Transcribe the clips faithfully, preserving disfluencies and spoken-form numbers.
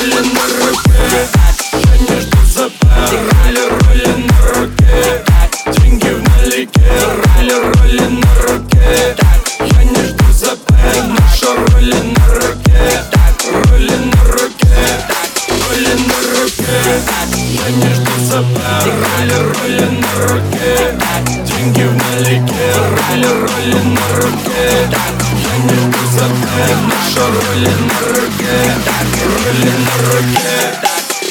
роли на руке. Я не жду ЗП, роли, роли на руке. Деньги в налике, роли, роли на руке. Я не жду ЗП, наша роли на руке. Роли на руке, роли на руке. Я не жду ЗП, роли, роли на руке. Деньги в налике, роли, роли на руке. Я не жду ЗП, наша роли на руке. Роли на руке.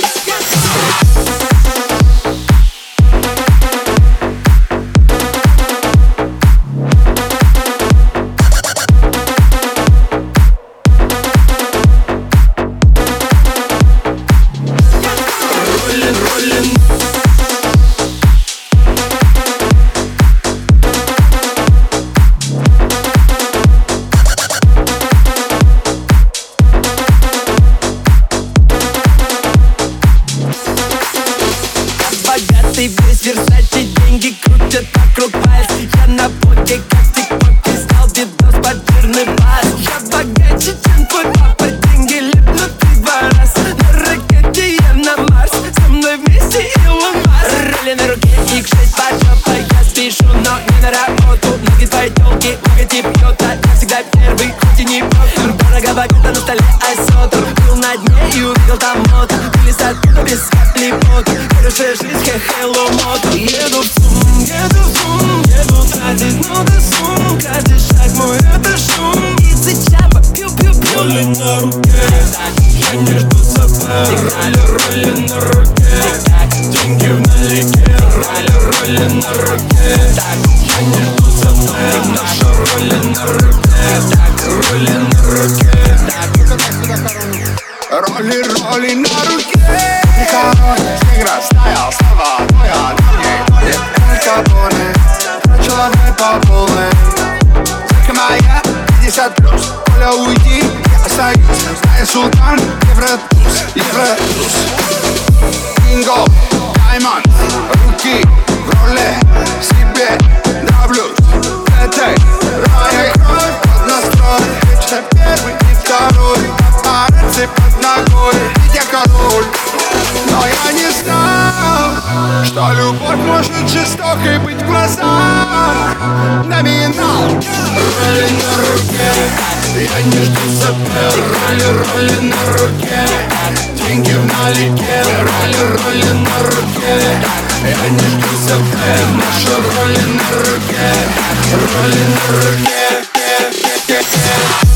Богатый весь Версачи, деньги крутят вокруг пальц. Я на боке, как в тик-токе, снял видос под жирный бас. Я богаче, чем твой папа, деньги липнут в два раза. На ракете я на Марс, со мной вместе Илон Маск. Роли на руке, икс шесть по жопа. Я спешу, но не на работу. Ноги твои тёлки, логотип Йота. Я всегда первый, хоть и не пёт. Дорого богато, на столе осётр. Был на дне и увидел там мото. Вылез оттуда без капли пота. Хорошая жизнь, хе-хелло мото. Еду в сум, еду в сум, еду тратить, ну да сум. Каждый шаг мой это шум. И цычапа, пью-пью-пью. Роли на руке, я не жду ЗП. Роли, роли на руке. Деньги в налике, роли, роли на руке. Я не жду ЗП, наша роли на руке. Роли на руке. Роли, роли на руке. Николай, игра стоял, слова твоя, на ней ходит Эль Капоне. Начала по полной. Только моя пятьдесят плюс. Коля, уйди, я остаюсь. Знаю, султан, Евротуз, Евротуз. Бинго, даймонд, руки в роли. Себе нравлюсь в этой роли. Под настрой, вечно первый и второй. Папарацци под ногой, ведь я король. Но я не знал, что любовь может жестокой быть в глазах. Номинал. Роли на руке, я не жду ЗП. Роли, роли на руке. Деньги в налике, роли, роли на руке. Я не жду ЗП, наша роли на руке. Роли на руке.